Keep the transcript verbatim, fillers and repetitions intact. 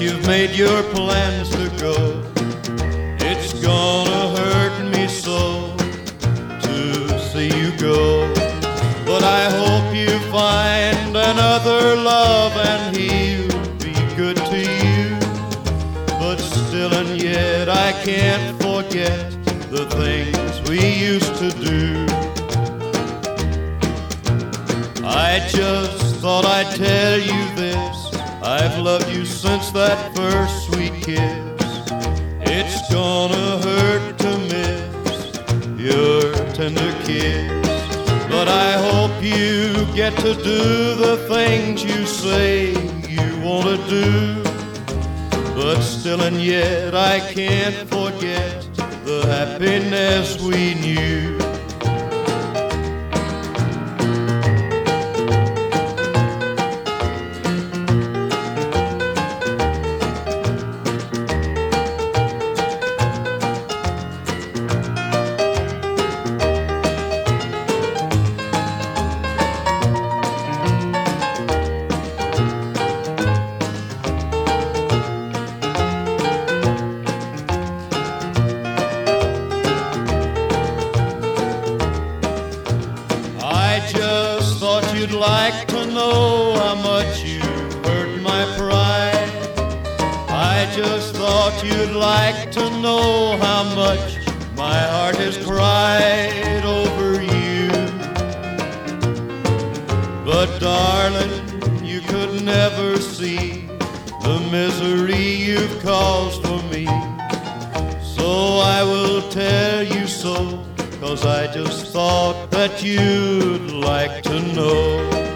you've made your plans to go. It's gonna hurt me so to see you go. But I hope you find another love and he'll be good to you. But still and yet I can't forget the things we used to do. I just thought I'd tell you this. I've loved you since that first sweet kiss. It's gonna hurt to miss your tender kiss. But I hope you get to do the things you say you want to do. But still and yet I can't forget the happiness we knew. I just thought you'd like to know how much you hurt my pride. I just thought you'd like to know how much my heart has cried over you. But darling, you could never see the misery you've caused for me. So I will tell you so, 'cause I just thought that you'd like to know.